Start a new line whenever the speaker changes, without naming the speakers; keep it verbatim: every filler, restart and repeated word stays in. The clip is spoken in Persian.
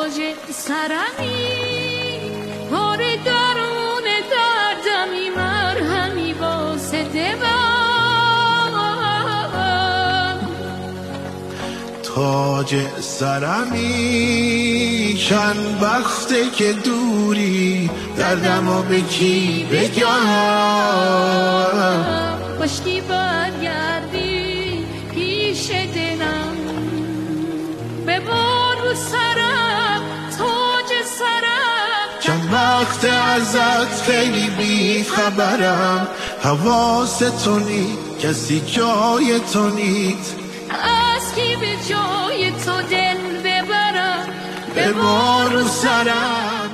تاج سرمی، پر درون دردمی، مرهمی واسه دلم.
تاج سرمی، چند وقته که دوری، دردمو به کی بگم؟
باشکی برگردی پیش دلم، ببار رو سرم تاج سرم.
چند وقت ازت خیلی بی خبرم، حواس تو نی، کسی جای تو نیست.
از کی به جای تو دل ببرم؟
ببار رو سرم.